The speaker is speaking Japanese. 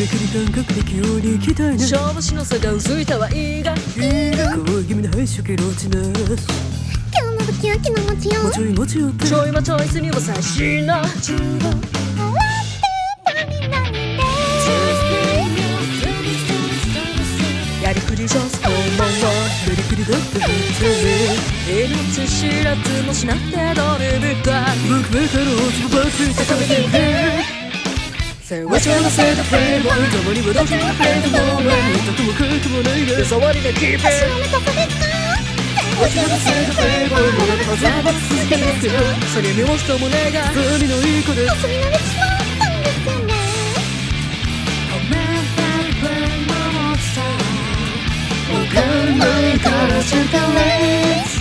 くり感覚的ように行きたいな。 勝負しの差が薄いたはいいが恋気味な配色気ロチな。 今日のドキドキの持ちよもちょいもちよってちょいまチョイスにも最新な終わって何々でやりくり上手本物やりくりだって言って命知らずもしなってドルブタ僕メーターのつばばついて食べていてせわちゃなせたフレームたまにはドキドキフレードもない痛くもかゆくもないが手触りでキープ足を目とそでっかわちゃわせたフレードもないはずば続けますよそれにも人もねが罪のいい子です遊び慣れてしまったんですよねわかんないからちゃんとレッツ